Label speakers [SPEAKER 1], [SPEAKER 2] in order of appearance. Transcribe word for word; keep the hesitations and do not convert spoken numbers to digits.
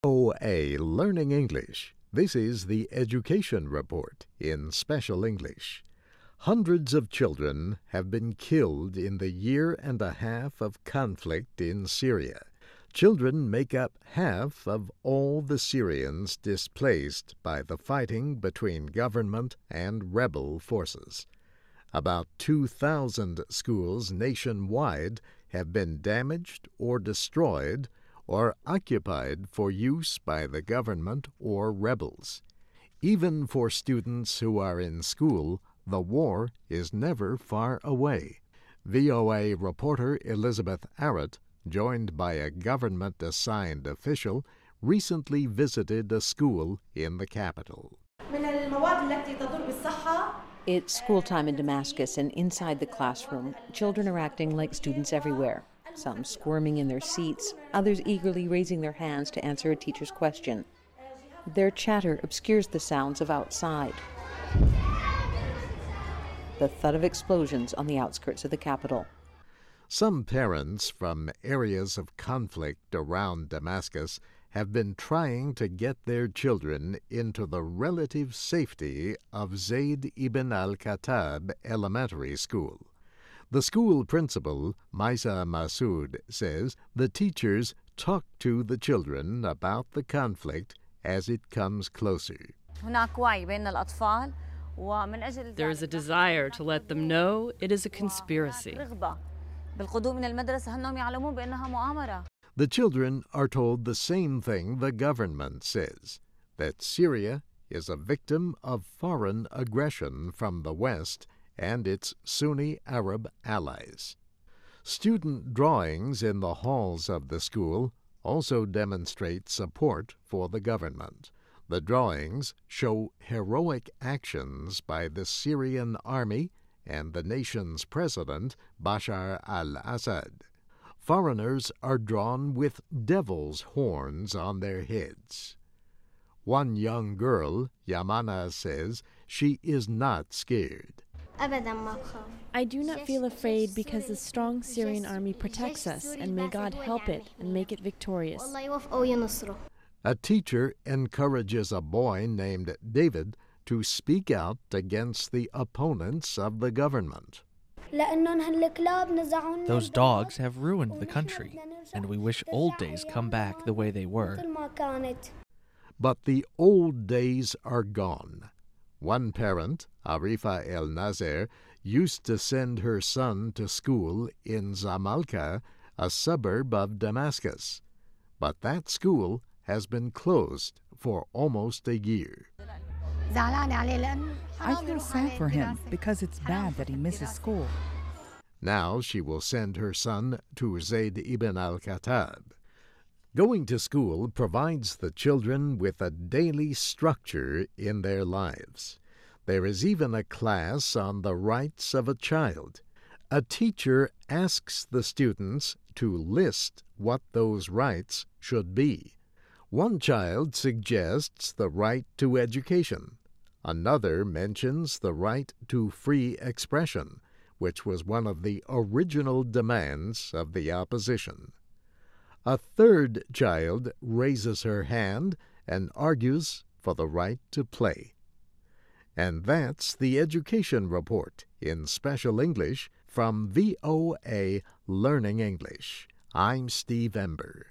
[SPEAKER 1] O A Learning English. This is the Education Report in Special English. Hundreds of children have been killed in the year and a half of conflict in Syria. Children make up half of all the Syrians displaced by the fighting between government and rebel forces. About two thousand schools nationwide have been damaged or destroyed or occupied for use by the government or rebels. Even for students who are in school, the war is never far away. V O A reporter Elizabeth Arrett, joined by a government-assigned official, recently visited a school in the capital.
[SPEAKER 2] It's school time in Damascus, and inside the classroom, children are acting like students everywhere. Some squirming in their seats, others eagerly raising their hands to answer a teacher's question. Their chatter obscures the sounds of outside. The thud of explosions on the outskirts of the capital.
[SPEAKER 1] Some parents from areas of conflict around Damascus have been trying to get their children into the relative safety of Zayd ibn al-Khattab Elementary School. The school principal, Maisa Masood, says the teachers talk to the children about the conflict as it comes closer.
[SPEAKER 3] There is a desire to let them know it is a conspiracy.
[SPEAKER 1] The children are told the same thing the government says, that Syria is a victim of foreign aggression from the West and its Sunni Arab allies. Student drawings in the halls of the school also demonstrate support for the government. The drawings show heroic actions by the Syrian army and the nation's president, Bashar al-Assad. Foreigners are drawn with devil's horns on their heads. One young girl, Yamana, says she is not scared.
[SPEAKER 4] I do not feel afraid because the strong Syrian army protects us, and may God help it and make it victorious.
[SPEAKER 1] A teacher encourages a boy named David to speak out against the opponents of the government.
[SPEAKER 5] Those dogs have ruined the country, and we wish old days come back the way they were.
[SPEAKER 1] But the old days are gone. One parent, Arifa El Nazer, used to send her son to school in Zamalka, a suburb of Damascus. But that school has been closed for almost a year.
[SPEAKER 6] I feel sad for him because it's bad that he misses school.
[SPEAKER 1] Now she will send her son to Zayd ibn al-Khattab. Going to school provides the children with a daily structure in their lives. There is even a class on the rights of a child. A teacher asks the students to list what those rights should be. One child suggests the right to education. Another mentions the right to free expression, which was one of the original demands of the opposition. A third child raises her hand and argues for the right to play. And that's the Education Report in Special English from V O A Learning English. I'm Steve Ember.